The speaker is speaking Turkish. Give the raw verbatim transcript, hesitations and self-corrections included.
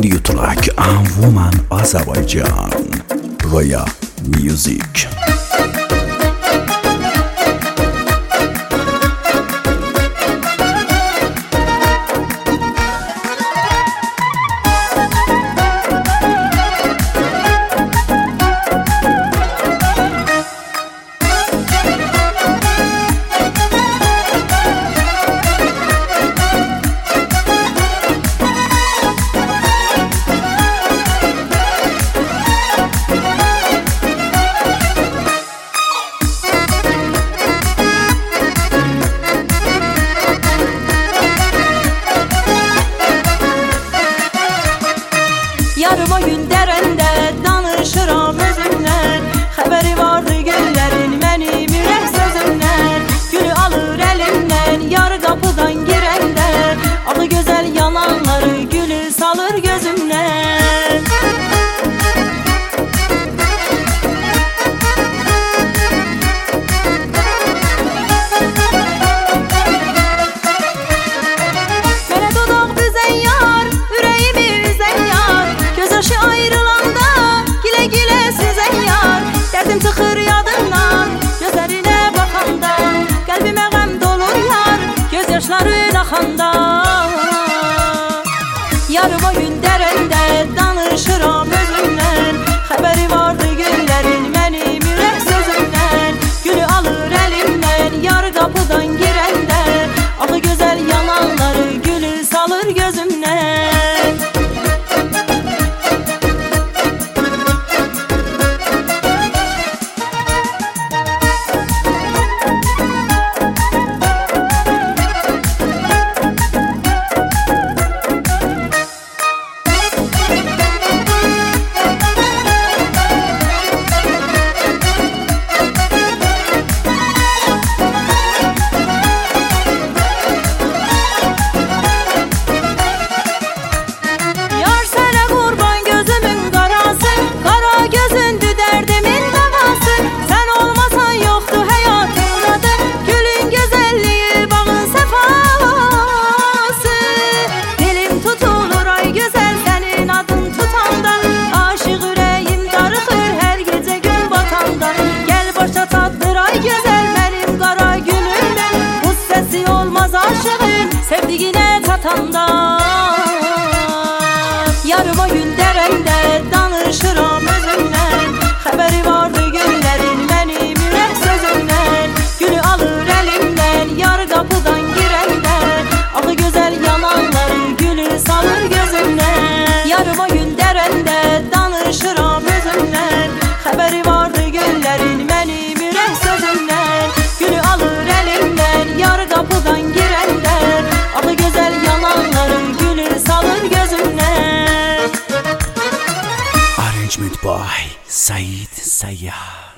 Audio track and Woman Azerbaijan. Roya Music. Yarım o gün derende danışıram özümler. Haberi vardı güllerin benim yürek sözümler. Gülü alır elimden yar kapıdan girende. Adı güzel yalanları gülü salır gözümden. Mene dudak düzen yar, yüreğimi üzen yar. Gözyaşı ayrılanda gile gile süzen yar. Derdim tıkır yadından gözlerine bakanda. Kalbime gam dolur yar, gözyaşların akanda. Yarım o gün derende danışıram özümden. Haberi vardı güllerin benim yürek sözümden. Gülü alır elimden yar kapıdan girende. Adı güzel yalanları gülü salır gözümden. Sevdiğine tatanda. Yarım o gün derende danışıram özümden. Haberi vardı güllerin benim yürek sözümden. Gülü alır elimden yar kapıdan girende. Adı güzel yalanları gülü salır gözümden. Yarım o gün derende danışıram özümden. Haberi vardı güllerin benim yürek sözümden. Gülü alır elimden yar kapıdan girende. Adı güzel yalanları gülü salır gözümden. Arrangement by Said Sayyah.